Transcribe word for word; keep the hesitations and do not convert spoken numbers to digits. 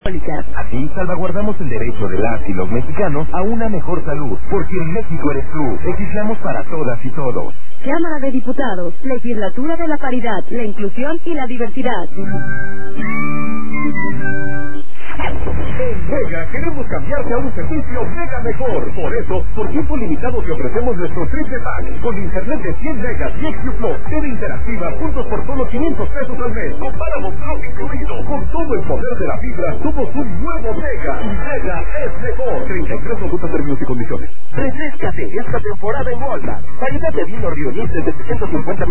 Así salvaguardamos el derecho de las y los mexicanos a una mejor salud, porque en México eres tú. Legislamos para todas y todos. Cámara de Diputados, Legislatura de la Paridad, la Inclusión y la Diversidad. En Mega queremos cambiarte a un servicio Mega mejor. Por eso, por tiempo limitado te ofrecemos nuestro triple pack con internet de cien megas y X Q Plus, T V interactiva, puntos por solo quinientos pesos al mes. Con páramo Plus incluido. Con todo el poder de la fibra, somos un nuevo Mega. Y Mega es mejor. treinta y tres consultas, términos y condiciones. Refrescate esta temporada en Walmart. Variedad de vino Rionis de setecientos cincuenta